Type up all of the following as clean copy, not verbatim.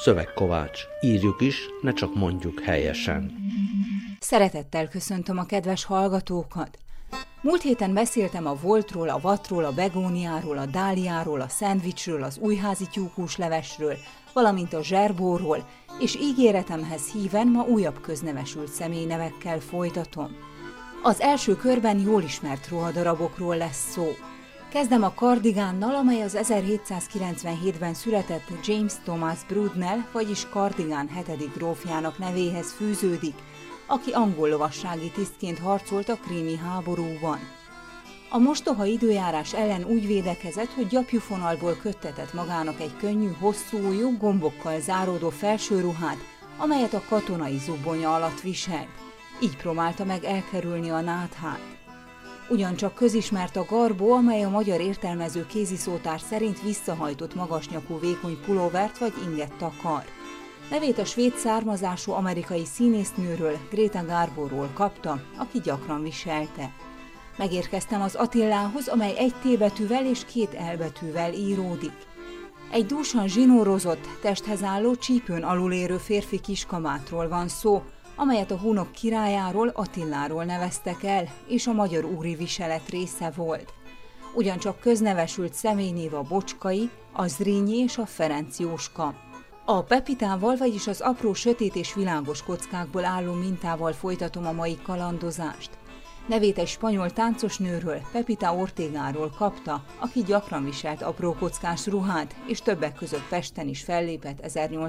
Szövegkovács. Írjuk is, ne csak mondjuk helyesen. Szeretettel köszöntöm a kedves hallgatókat! Múlt héten beszéltem a voltról, a vattról, a begóniáról, a dáliáról, a szendvicsről, az újházi tyúkós levesről, valamint a zserbóról, és ígéretemhez híven ma újabb köznevesült személynevekkel folytatom. Az első körben jól ismert ruhadarabokról lesz szó. Kezdem a kardigánnal, amely az 1797-ben született James Thomas Broadnell, vagyis Kardigán 7. grófjának nevéhez fűződik, aki angol lovassági tisztként harcolt a krími háborúban. A mostoha időjárás ellen úgy védekezett, hogy gyapjufonalból köttetett magának egy könnyű, hosszú ujjú, gombokkal záródó felsőruhát, amelyet a katonai zubbonya alatt viselt. Így próbálta meg elkerülni a náthát. Ugyancsak közismert a garbó, amely a magyar értelmező kéziszótár szerint visszahajtott magasnyakú vékony pulóvert vagy inget takar. Nevét a svéd származású amerikai színésznőről, Greta Garbo-ról kapta, aki gyakran viselte. Megérkeztem az Attilához, amely egy T betűvel és 2 L betűvel íródik. Egy dúsan zsinórozott, testhez álló, csípőn alulérő férfi kiskamátról van szó, amelyet a hunok királyáról, Attiláról neveztek el, és a magyar úri viselet része volt. Ugyancsak köznevesült személynév a Bocskai, a Zrínyi és a Ferenc Jóska. A pepitával, vagyis az apró sötét és világos kockákból álló mintával folytatom a mai kalandozást. Nevét egy spanyol táncosnőről, Pepita Ortegáról kapta, aki gyakran viselt apró kockás ruhát, és többek között Pesten is fellépett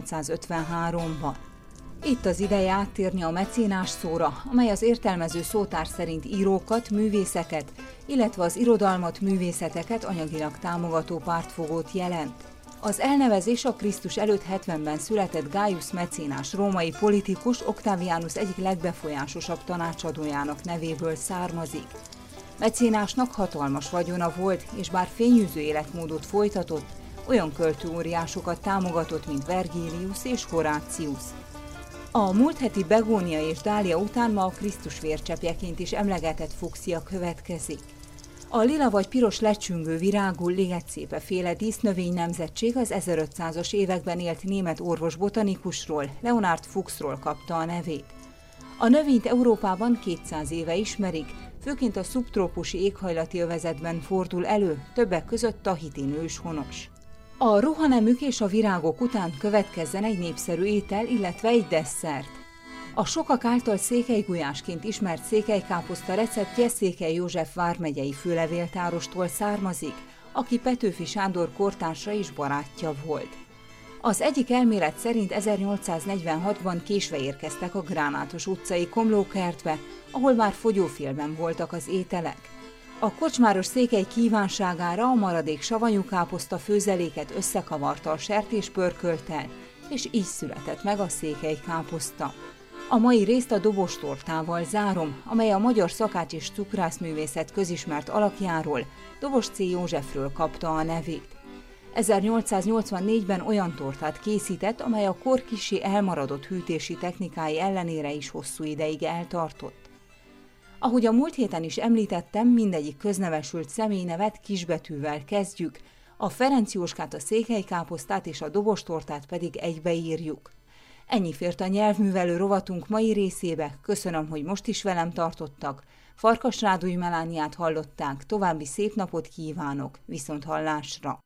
1853-ban. Itt az ideje áttérni a mecénás szóra, amely az értelmező szótár szerint írókat, művészeket, illetve az irodalmat, művészeteket anyagilag támogató pártfogót jelent. Az elnevezés a Krisztus előtt 70-ben született Gaius mecénás római politikus Octavianus egyik legbefolyásosabb tanácsadójának nevéből származik. Mecénásnak hatalmas vagyona volt, és bár fényűző életmódot folytatott, olyan költőóriásokat támogatott, mint Vergilius és Horácius. A múlt heti begónia és dália után ma a Krisztus vércseppjeként is emlegetett fuchsia következik. A lila vagy piros lecsüngő virágú ligetszépeféle dísznövény nemzetség az 1500-as években élt német orvos-botanikusról, Leonhard Fuchsról kapta a nevét. A növényt Európában 200 éve ismerik, főként a szubtrópusi éghajlati övezetben fordul elő, többek között tahitin őshonos. A ruhanemük és a virágok után következzen egy népszerű étel, illetve egy desszert. A sokak által székelygulyásként ismert székelykáposzta receptje Székely József vármegyei főlevéltárostól származik, aki Petőfi Sándor kortársa és barátja volt. Az egyik elmélet szerint 1846-ban késve érkeztek a Gránátos utcai komlókertbe, ahol már fogyófélben voltak az ételek. A kocsmáros székely kívánságára a maradék savanyú káposzta főzeléket összekavarta a sertéspörkölttel, és így született meg a székelykáposzta. A mai részt a dobostortával zárom, amely a magyar szakács és cukrászművészet közismert alakjáról, Dobos C. Józsefről kapta a nevét. 1884-ben olyan tortát készített, amely a kor kissé elmaradott hűtési technikái ellenére is hosszú ideig eltartott. Ahogy a múlt héten is említettem, mindegyik köznevesült személynevet kisbetűvel kezdjük, a Ferenc Jóskát, a székelykáposztát és a dobostortát pedig egybeírjuk. Ennyi fért a nyelvművelő rovatunk mai részébe, köszönöm, hogy most is velem tartottak. Farkas Ráduly Melániát hallották, további szép napot kívánok, viszonthallásra!